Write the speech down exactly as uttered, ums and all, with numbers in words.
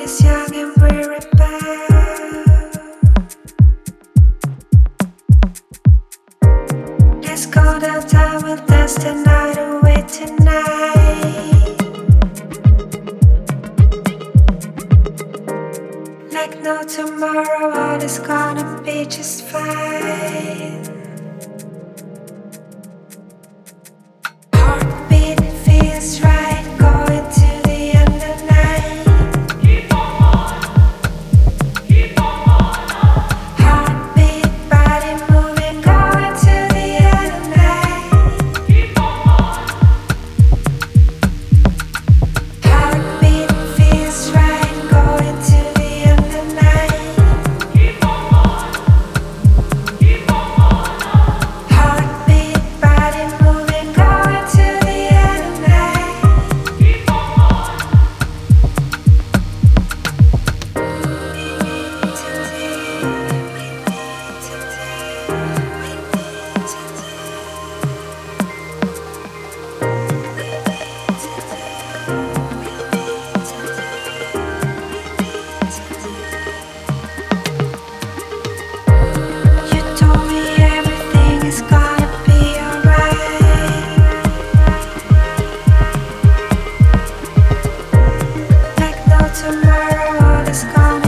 is young and we rebel. Let's go downtown, we'll dance the night away tonight. Like no tomorrow, all is gonna be just fine. Heartbeat feels right, going to the end of the night. Keep on, keep on. Heartbeat, body moving, going to the end of the night. Keep on. Heartbeat feels right, going to the end of the night. Keep on, keep on. Heartbeat, body moving, going to the end of the night. Keep on. You told me everything is gonna be alright. Like no tomorrow, all is gonna